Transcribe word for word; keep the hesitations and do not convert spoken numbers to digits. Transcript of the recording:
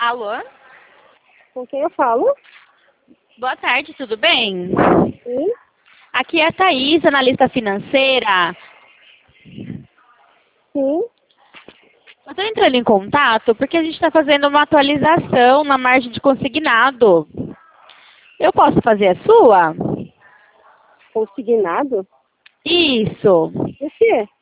Alô? Com quem eu falo? Boa tarde, tudo bem? Sim. Aqui é a Thaís, analista financeira. Sim. Eu estou entrando em contato porque a gente está fazendo uma atualização na margem de consignado. Eu posso fazer a sua? Consignado? Isso. O quê?